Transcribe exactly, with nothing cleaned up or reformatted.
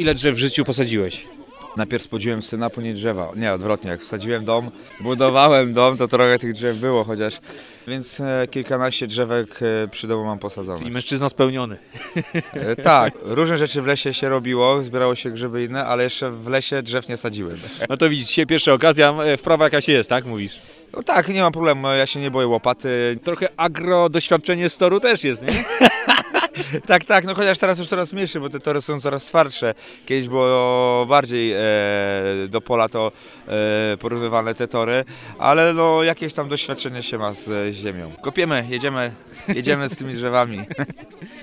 Ile drzew w życiu posadziłeś? Najpierw spodziłem syna, później drzewa. Nie, odwrotnie, jak wsadziłem dom, budowałem dom, to trochę tych drzew było chociaż. Więc e, kilkanaście drzewek e, przy domu mam posadzone. Czyli mężczyzna spełniony. E, tak, różne rzeczy w lesie się robiło, zbierało się grzyby inne, ale jeszcze w lesie drzew nie sadziłem. No to widzisz, dzisiaj pierwsza okazja, wprawa jakaś jest, tak mówisz? No tak, nie ma problemu, ja się nie boję łopaty. Trochę agro doświadczenie z toru też jest, nie? Tak, tak, no chociaż teraz już coraz mniejsze, bo te tory są coraz twardsze. Kiedyś było bardziej e, do pola to e, porównywane te tory, ale no jakieś tam doświadczenie się ma z, z ziemią. Kopiemy, jedziemy, jedziemy z tymi drzewami.